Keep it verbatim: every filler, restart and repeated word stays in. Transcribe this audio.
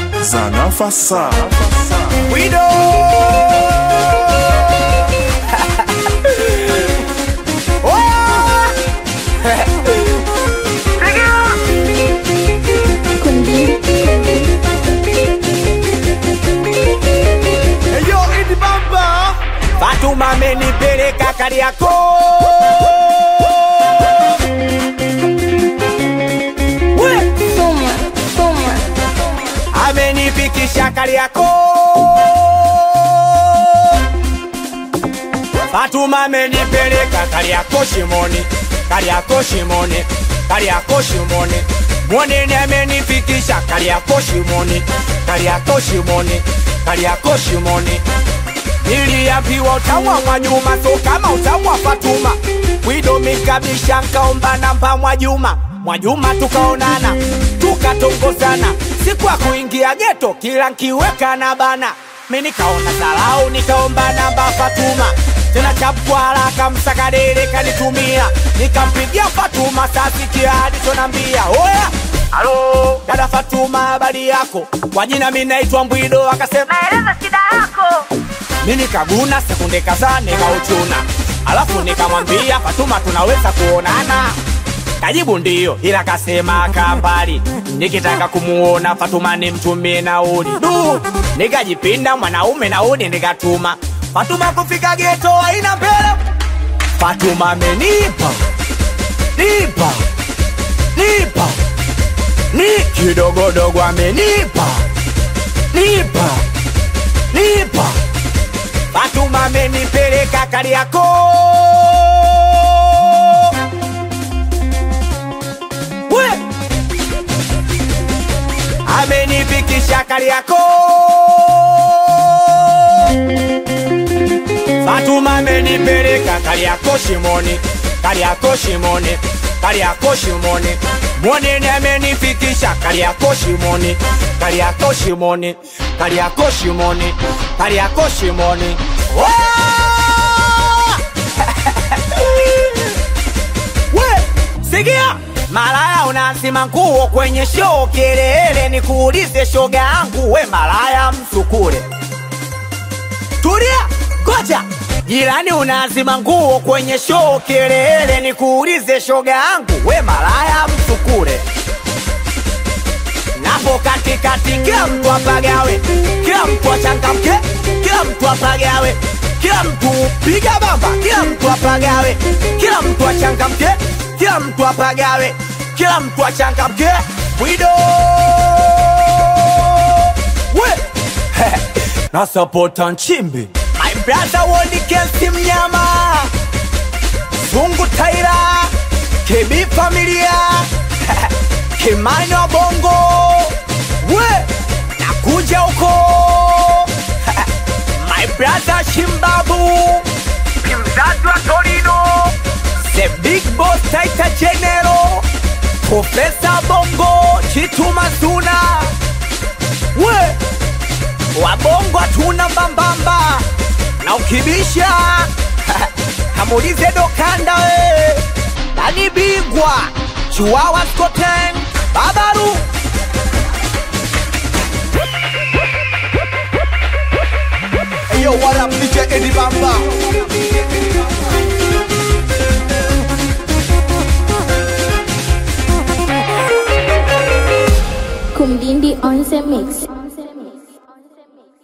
Zana Fasa Wido Eyo Idi Bamba Fatuma amenipeleka Kariakoo. Amenifikisha Kariakoo. Fatuma amenipeleka Kariakoo Shimoni, Kariakoo Shimoni, Kariakoo Shimoni. Mwone amenifikisha Kariakoo Shimoni, Kariakoo Shimoni, Kariakoo Shimoni. Niliambiwa utawa Mwajuma so kama utawa Fatuma. Wido mikabisha nkaomba namba Mwajuma. Mwajuma tukaonana, tukatongozana. Siku ya kuingia geto kila nkiweka na bana. Mimi nikaona salau nikaomba namba Fatuma. Tena chapwa haraka msakadere kanitumia. Nikampigia Fatuma sasikia alichonambia. Oya, halo dada Fatuma habari yako? Kwa jina mimi naitwa Mbwido. Akasema naeleza shida yako. Mimi nikaguna sekunde kadhaa nikauchuna. Alafu nikamwambia Fatuma tunaweza kuonana? Kajibu ndiyo, ila kasema kambali. Nikitaka kumuona Fatuma nimtumie nauli. Du, nikajipinda mwanaume nauli nikatuma. Fatuma kufika geto haina mbele. Fatuma amenipa nipa nipa ni kidogo dogo amenipa nipa nipa. Fatuma amenipeleka Kariakoo. Amenifikisha Kariakoo. Fatuma amenipeleka Kariakoo Shimoni, Kariakoo Shimoni, Kariakoo Shimoni. Mwone amenifikisha Kariakoo Shimoni, Kariakoo Shimoni, Kariakoo Shimoni, Kariakoo Shimoni. We, sikia malaya unasima nguo kwenye show kelele. Nikuulize shoga yangu we malaya msukule. Tulia, goja. Jirani unazima nguo kwenye show kelele. Nikuulize shoga yangu we malaya msukule. Napo katikati kila mtu apagawe, kila mtu achangamke, kila mtu apagawe, kila mtu piga bamba, kila mtu apagawe, kila mtu achangamke, kila mtu apagawe, kila mtu achangamke. Wido we na supporta Nchimbi. My brother Wodi Kensi Mnyama, Zungu Taira, K B Familia, Kimani wa Bongo. We nakuja huko. My brother Shimbabu, Mzazi wa Torino, The Big Boss Taita General, Professor Bongo, Chitu Mazuna. We wabongo hatuna mbambamba. Na ukibisha kamulize Dokanda we. Nani bingwa Chiwawa Skoten Babaru. Yo, what up, D J Idi Bamba? Kumdindi on the mix.